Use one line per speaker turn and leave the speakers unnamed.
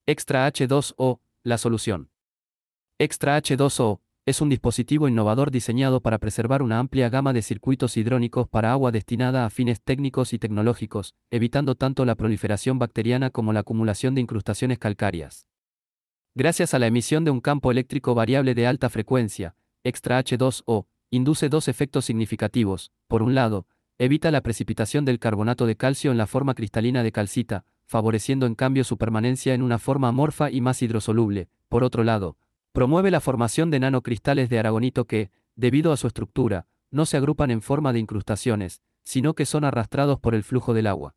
Extra H2O, la solución. Extra H2O es un dispositivo innovador diseñado para preservar una amplia gama de circuitos hidrónicos para agua destinada a fines técnicos y tecnológicos, evitando tanto la proliferación bacteriana como la acumulación de incrustaciones calcáreas. Gracias a la emisión de un campo eléctrico variable de alta frecuencia, Extra H2O induce dos efectos significativos. Por un lado, evita la precipitación del carbonato de calcio en la forma cristalina de calcita, favoreciendo en cambio su permanencia en una forma amorfa y más hidrosoluble. Por otro lado, promueve la formación de nanocristales de aragonito que, debido a su estructura, no se agrupan en forma de incrustaciones, sino que son arrastrados por el flujo del agua.